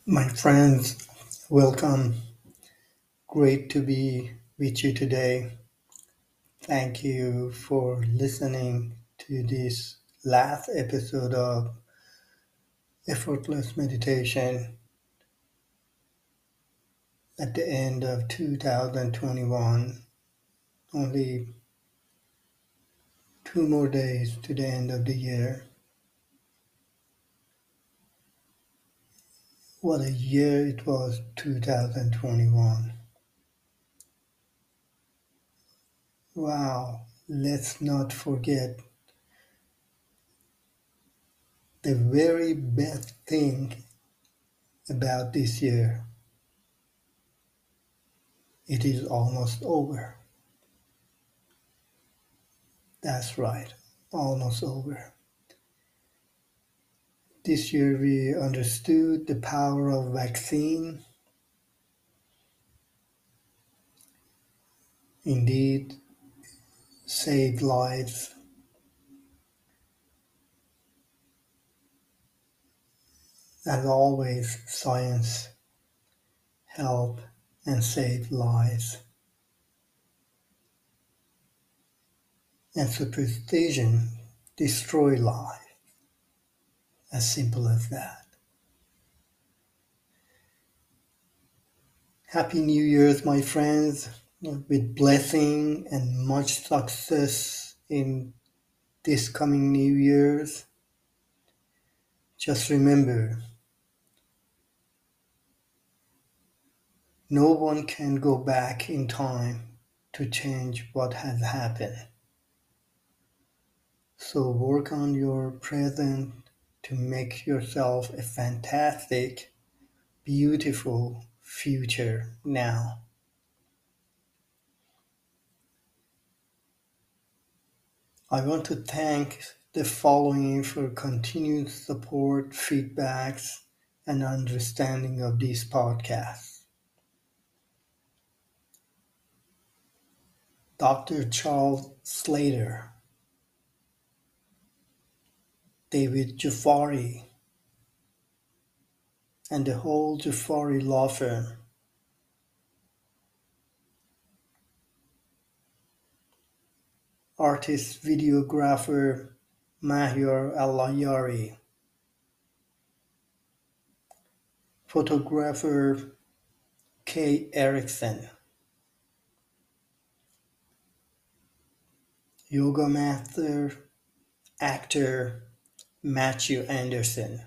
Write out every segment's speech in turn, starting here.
My friends, welcome. Great to be with you today. Thank you for listening to this last episode of Effortless Meditation at the end of 2021. Only 2 more days to the end of the year. What a year it was, 2021. Wow, let's not forget the very best thing about this year. It is almost over. That's right, almost over. This year we understood the power of vaccine. Indeed, saved lives. As always, science help and save lives. And superstition destroy life. As simple as that. Happy New Year's, my friends, with blessing and much success in this coming New Year's. Just remember, no one can go back in time to change what has happened. So work on your present to make yourself a fantastic, beautiful future now. I want to thank the following for continued support, feedbacks, and understanding of these podcasts. Dr. Charles Slater, David Jafari, and the whole Jafari law firm. Artist videographer Mahyar Al-Layari, photographer Kay Erickson, yoga master, actor Matthew Anderson,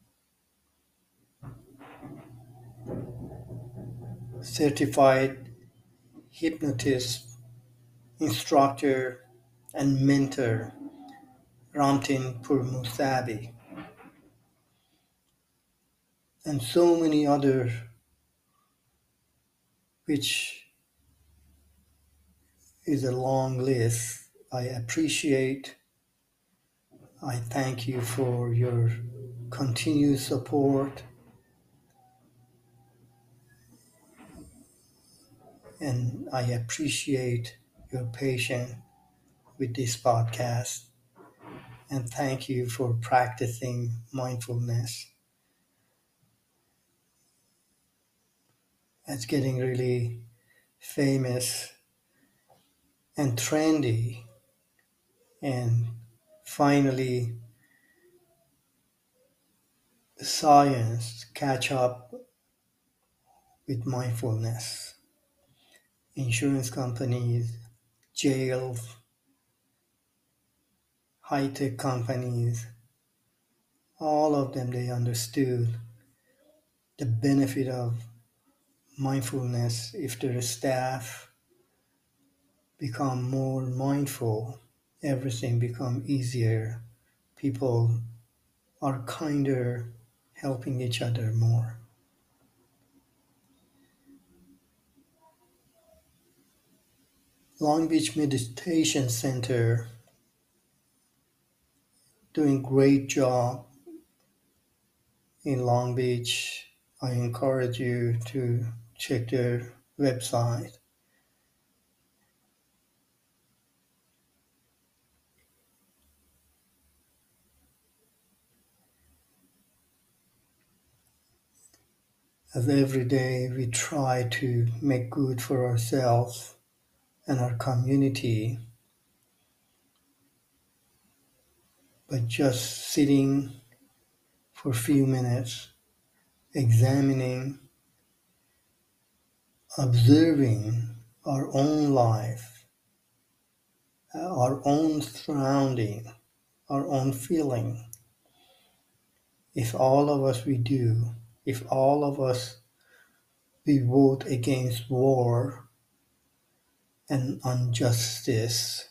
certified hypnotist, instructor, and mentor Ramtin Purmusabi, and so many others which is a long list. I appreciate. I thank you for your continued support, and I appreciate your patience with this podcast. And thank you for practicing mindfulness. It's getting really famous and trendy, and finally science catch up with mindfulness. Insurance companies, jails, high-tech companies, all of them, they understood the benefit of mindfulness. If their staff become more mindful, everything become easier. People are kinder, helping each other more. Long Beach Meditation Center doing great job in Long Beach. I encourage you to check their website. as every day we try to make good for ourselves and our community by just sitting for a few minutes, examining, observing our own life, our own surrounding, our own feeling. If all of us we do, if all of us we vote against war and injustice,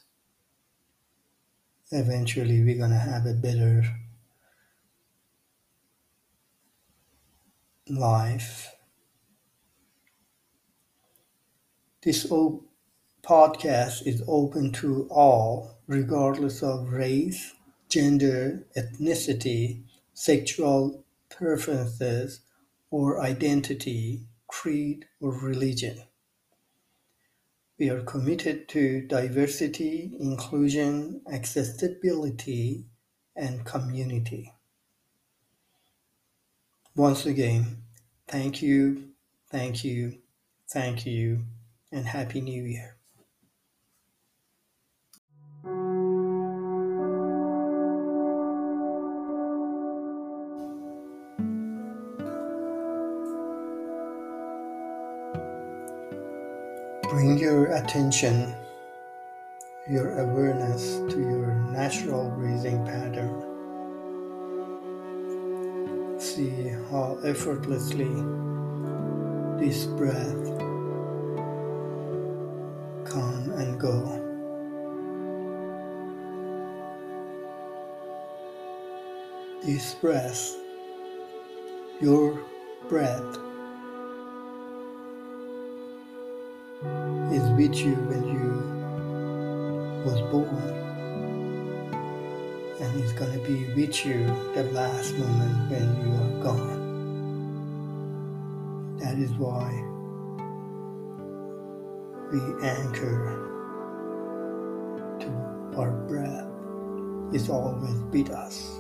eventually we're going to have a better life. This podcast is open to all, regardless of race, gender, ethnicity, sexual preferences, or identity, creed, or religion. We are committed to diversity, inclusion, accessibility, and community. Once again, thank you, thank you, thank you, and Happy New Year. Bring your attention, your awareness to your natural breathing pattern. See how effortlessly this breath come and go. This breath, your breath, is with you when you was born, and it's gonna be with you the last moment when you are gone. That is why we anchor to our breath. It's always with us.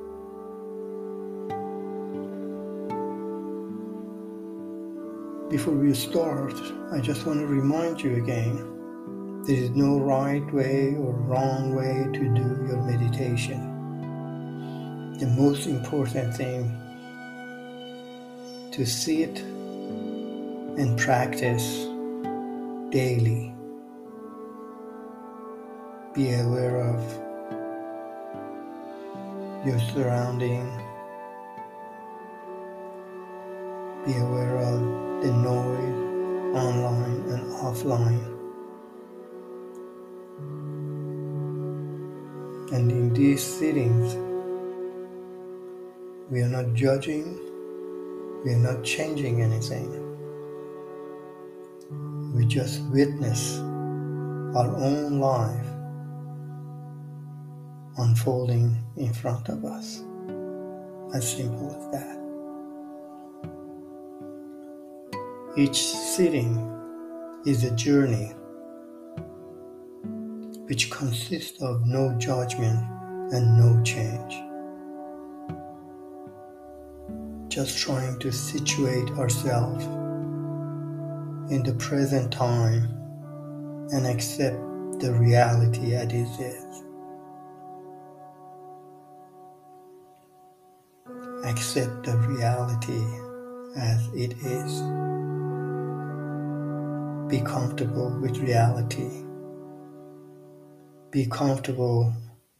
Before we start, I just want to remind you again, there is no right way or wrong way to do your meditation. The most important thing to sit and practice daily. Be aware of your surrounding. Be aware of the noise online and offline. And in these sittings, we are not judging, we are not changing anything. We just witness our own life unfolding in front of us. As simple as that. Each sitting is a journey which consists of no judgment and no change. Just trying to situate ourselves in the present time and accept the reality as it is. Accept the reality as it is. Be comfortable with reality. Be comfortable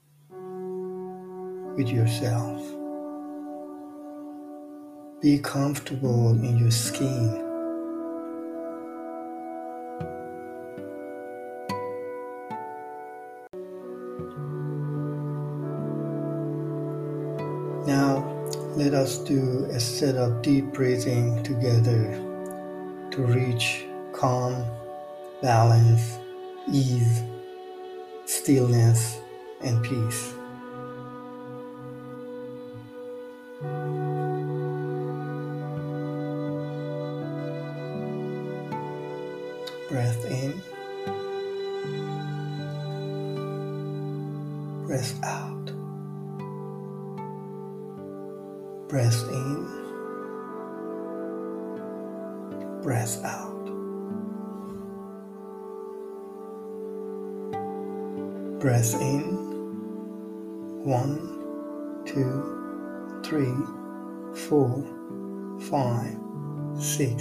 with yourself. Be comfortable in your skin. Now, let us do a set of deep breathing together to reach calm, balance, ease, stillness, and peace. Breath in, breath out. Breath in, breath out. Breath in. 1, 2, 3, 4, 5, 6,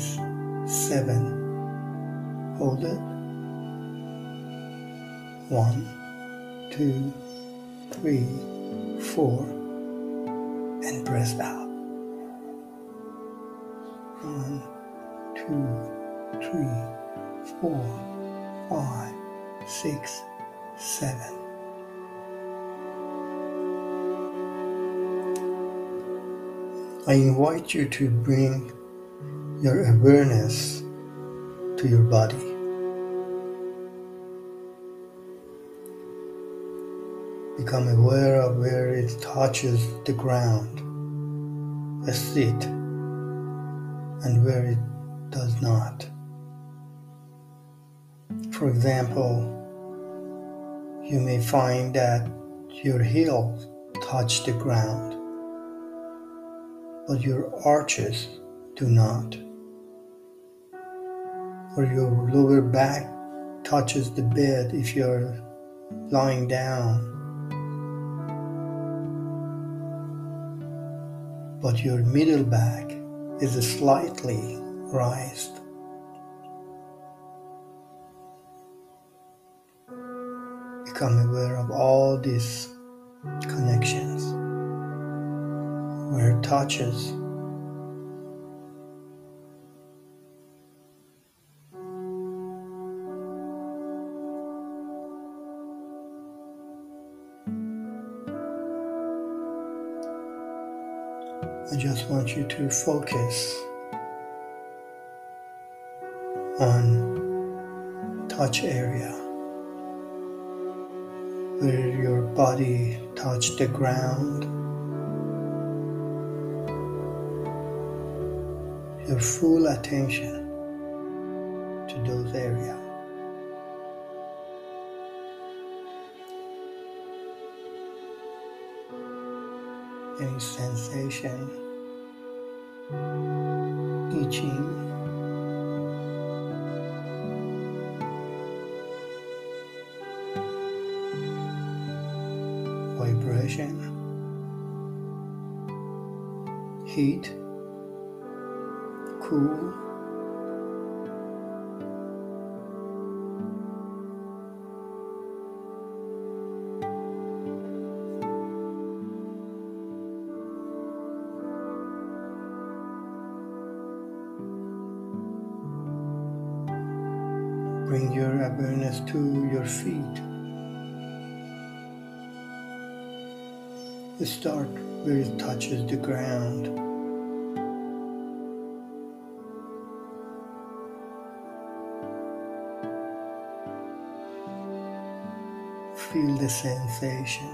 7. Hold it. 1, 2, 3, 4, and breath out. 1, 2, 3, 4, 5, 6, 7. I invite you to bring your awareness to your body. Become aware of where it touches the ground, a seat, and where it does not. For example, you may find that your heels touch the ground, but your arches do not. Or your lower back touches the bed if you're lying down, but your middle back is slightly raised. Become aware of all these connections, where it touches. I just want you to focus on touch area, where your body touches the ground. Your full attention to those areas. Any sensation, itching, vibration, heat, cool, bring your awareness to your feet. Start where it touches the ground. Feel the sensation.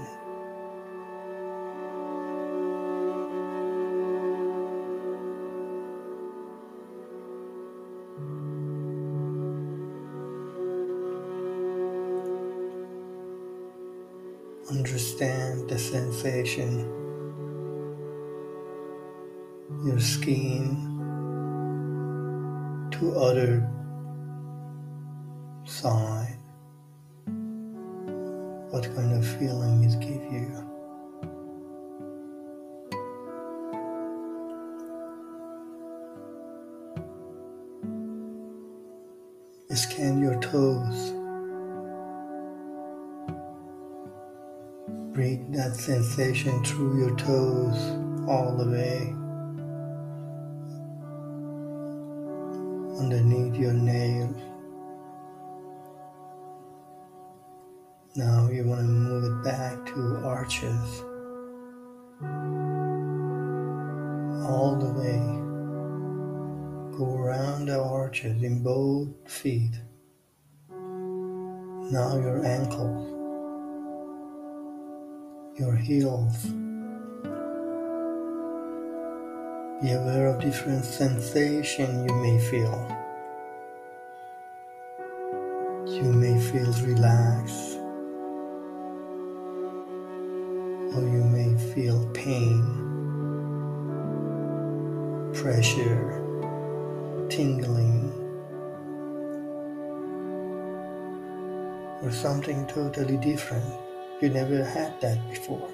Understand the sensation, your skin to other side. What kind of feeling it gives you? Scan your toes. Bring that sensation through your toes all the way underneath your nails. Now you want to move it back to arches all the way. Go around the arches in both feet. Now your ankles, your heels. Be aware of different sensations you may feel. You may feel relaxed, or you may feel pain, pressure, tingling. or something totally different. You never had that before.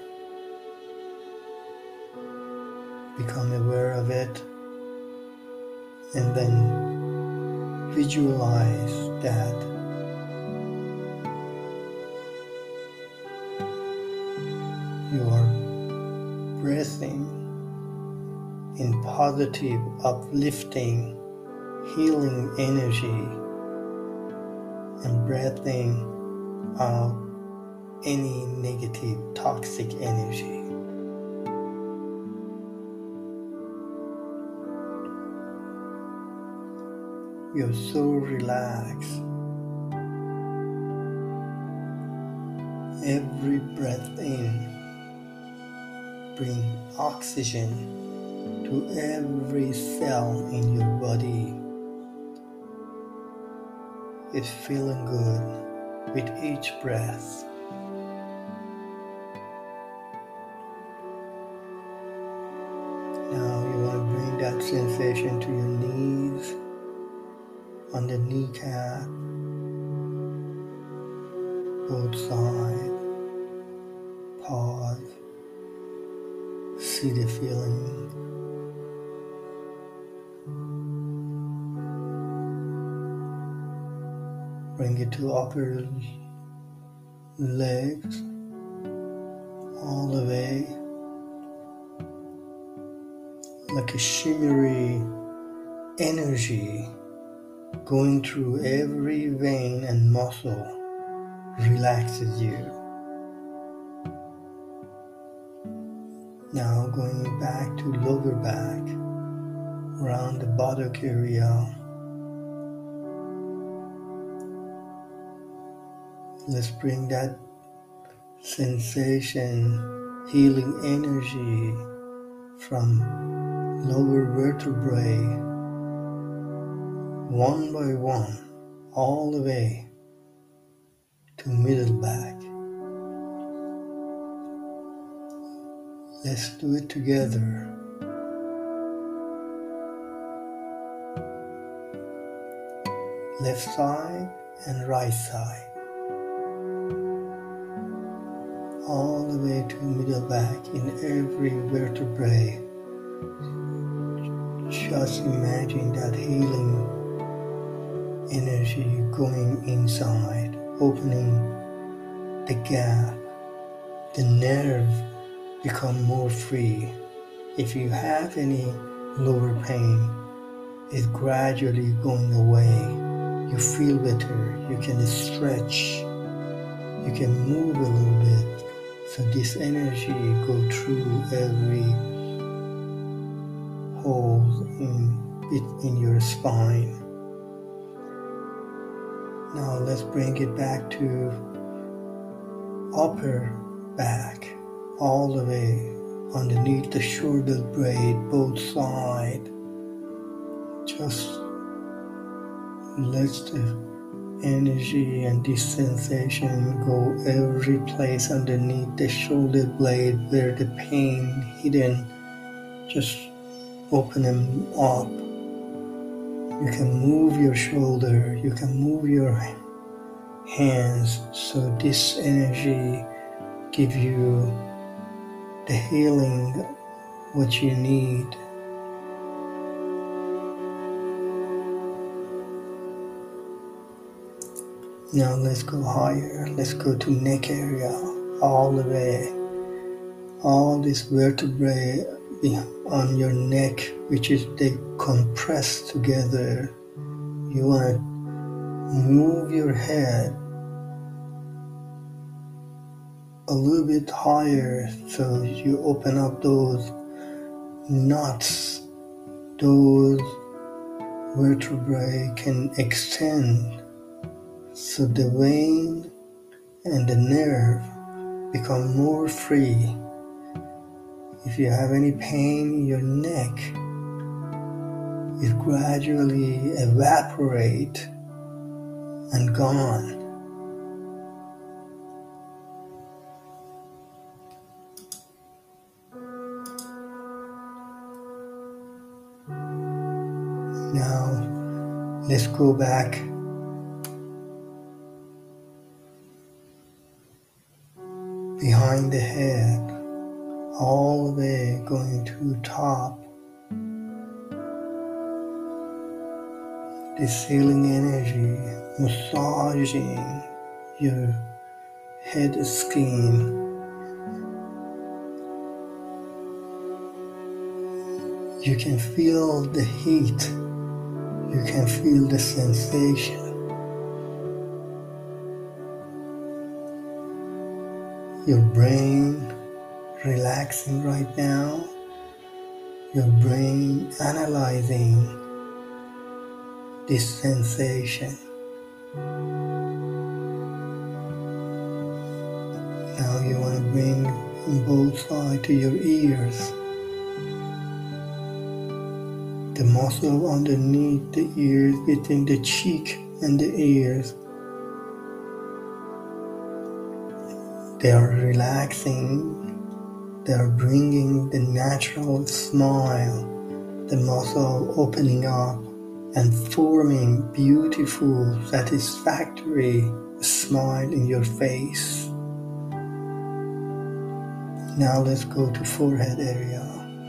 Become aware of it and then visualize that you are breathing in positive, uplifting, healing energy and breathing out any negative, toxic energy. You're so relaxed. Every breath in brings oxygen to every cell in your body. It's feeling good with each breath. Now you want to bring that sensation to your knees, on the kneecap, both sides. Pause. See the feeling. Bring it to upper legs, all the way, like a shimmery energy going through every vein and muscle relaxes you. Now going back to lower back, around the buttock area. Let's bring that sensation, healing energy from lower vertebrae, one by one, all the way to middle back. Let's do it together. Left side and right side. All the way to middle back in every vertebrae. Just imagine that healing energy going inside, opening the gap. The nerve become more free. If you have any lower pain, it's gradually going away. You feel better. You can stretch. You can move a little bit. So this energy go through every hole in your spine. Now let's bring it back to upper back, all the way underneath the shoulder blade, both sides. Just let the energy and this sensation go every place underneath the shoulder blade where the pain hidden. Just open them up. You can move your shoulder, you can move your hands, so this energy give you the healing what you need. Now let's go higher. Let's go to neck area, all the way. All these vertebrae on your neck, which is they compress together. You want to move your head a little bit higher so you open up those knots. Those vertebrae can extend. So the vein and the nerve become more free. If you have any pain in your neck, it gradually evaporate and gone. Now let's go back behind the head, all the way going to top. This healing energy massaging your head skin. You can feel the heat. You can feel the sensation. Your brain relaxing right now. Your brain analyzing this sensation. Now you want to bring both sides to your ears. The muscle underneath the ears, between the cheek and the ears, they are relaxing. They are bringing the natural smile, the muscle opening up and forming beautiful, satisfactory smile in your face. Now let's go to forehead area.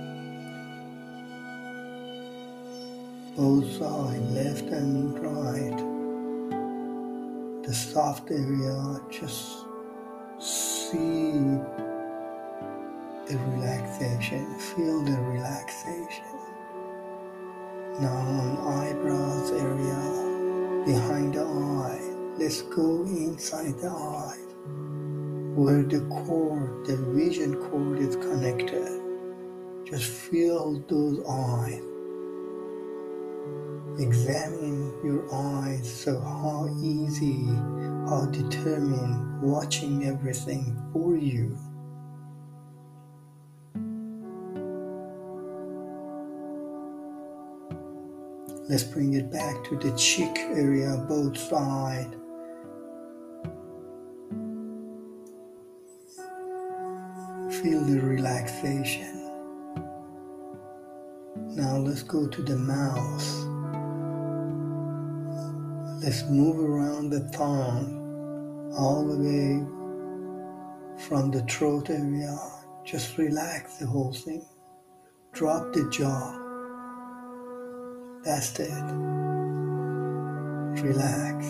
Both sides, left and right. The soft area, just see the relaxation, feel the relaxation. Now on eyebrows area, behind the eye, let's go inside the eye, where the cord, the vision cord is connected. Just feel those eyes. Examine your eyes, so how easy, how determined, watching everything for you. Let's bring it back to the cheek area, both sides. Feel the relaxation. Now let's go to the mouth. Let's move around the tongue all the way from the throat area. Just relax the whole thing. Drop the jaw. That's it. Relax.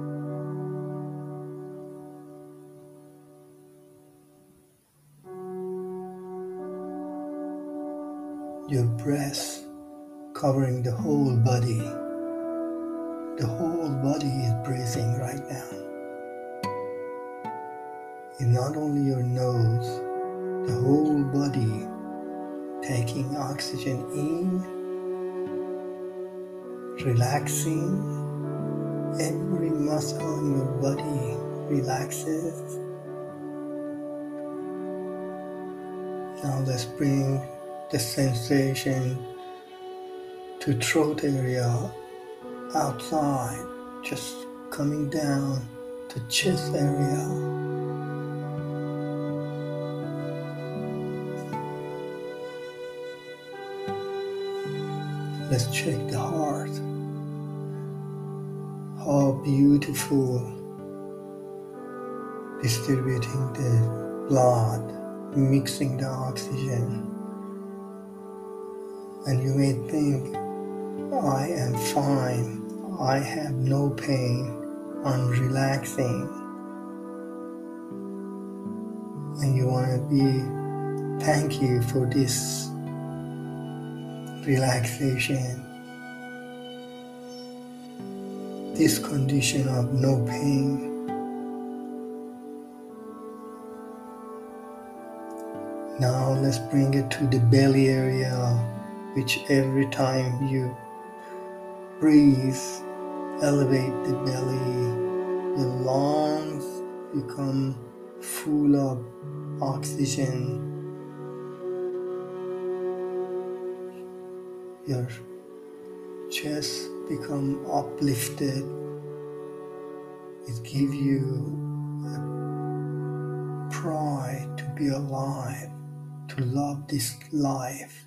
Your breath covering the whole body. The whole body is breathing right now. It's not only your nose, the whole body taking oxygen in, relaxing. Every muscle in your body relaxes. Now let's bring the sensation to throat area outside, just coming down to chest area. Let's check the heart. How beautiful, distributing the blood, mixing the oxygen. And you may think, I am fine, I have no pain, I'm relaxing. And you want to be, thank you for this relaxation, this condition of no pain. Now let's bring it to the belly area, which every time you breathe, elevate the belly, the lungs become full of oxygen. Your chest become uplifted. It gives you a pride to be alive, to love this life.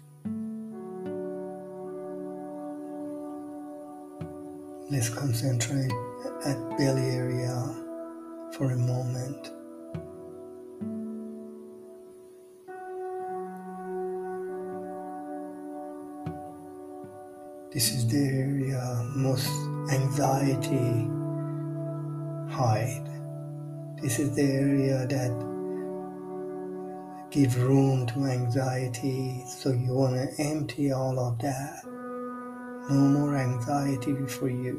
Let's concentrate at belly area for a moment. This is the area most anxiety hide. This is the area that give room to anxiety, so you want to empty all of that. No more anxiety for you.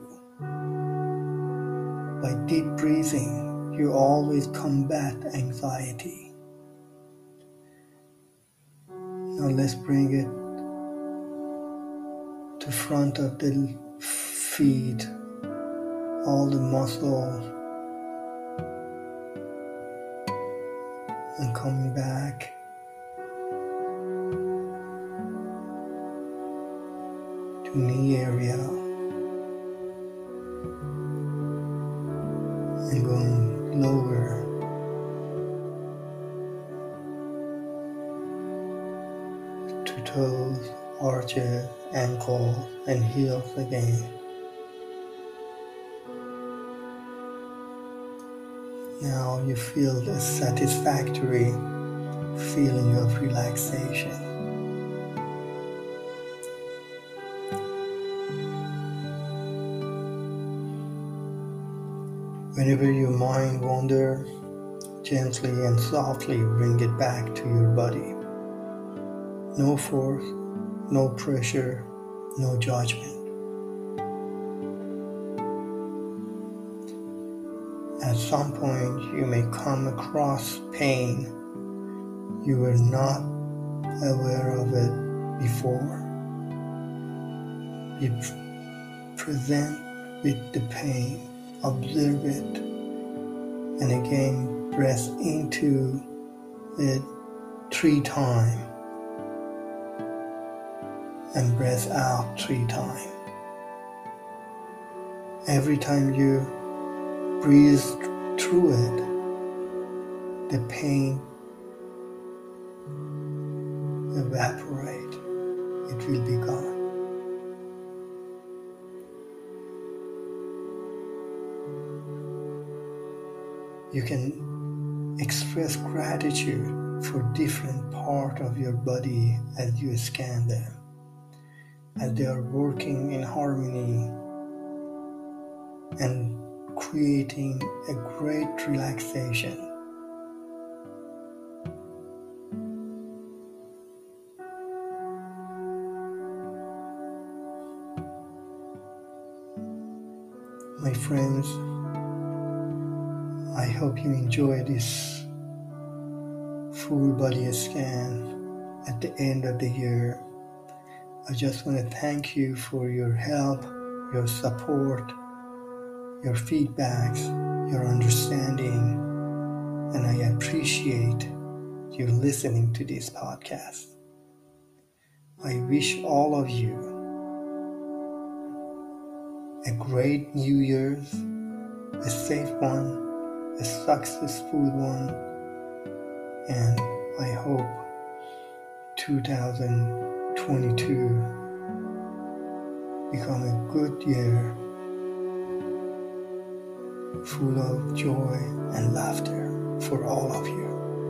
By deep breathing, you always combat anxiety. Now let's bring it to front of the feet, all the muscles, and coming back to knee area and going lower to toes, arches, ankles, and heels again. Now you feel the satisfactory feeling of relaxation. Whenever your mind wanders, gently and softly bring it back to your body. No force, no pressure, no judgment. At some point, you may come across pain you were not aware of it before. Be present with the pain, observe it, and again breath into it 3 times and breath out 3 times. Every time you breathe through it, the pain evaporate. It will be gone. You can express gratitude for different parts of your body as you scan them, as they are working in harmony and creating a great relaxation. My friends, I hope you enjoy this full body scan at the end of the year. I just want to thank you for your help, your support, your feedbacks, your understanding, and I appreciate you listening to this podcast. I wish all of you a great New Year's, a safe one, a successful one, and I hope 2022 become a good year full of joy and laughter for all of you.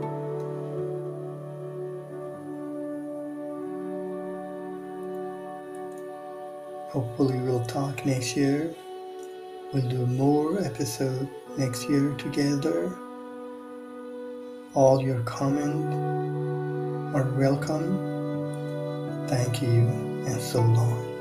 Hopefully we'll talk next year. We'll do more episodes next year together. All your comments are welcome. Thank you and so long.